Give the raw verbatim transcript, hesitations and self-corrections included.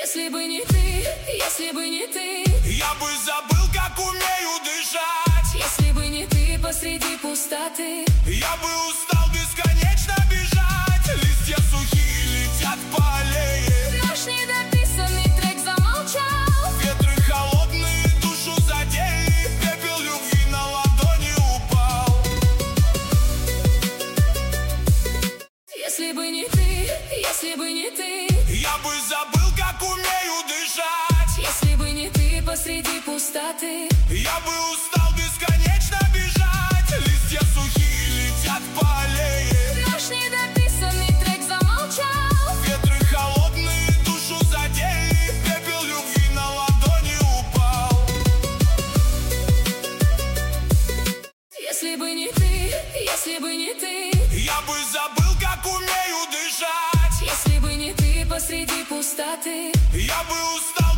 Если бы не ты, если бы не ты, я бы забыл, как умею дышать. Если бы не ты посреди пустоты, я бы устал бесконечно бежать. Листья сухие летят по аллее, наш недописанный трек замолчал. Ветры холодные душу задели, пепел любви на ладони упал. Если бы не ты, если бы не ты, я бы забыл, как умею дышать. Если бы не ты посреди пустоты, я бы устал бесконечно бежать. Листья сухие летят по аллее, наш недописанный трек замолчал. Ветры холодные душу задели, пепел любви на ладони упал. Если бы не ты, если бы не ты, я бы забыл, как умею дышать. Если бы не ты посреди пустоты, я бы устал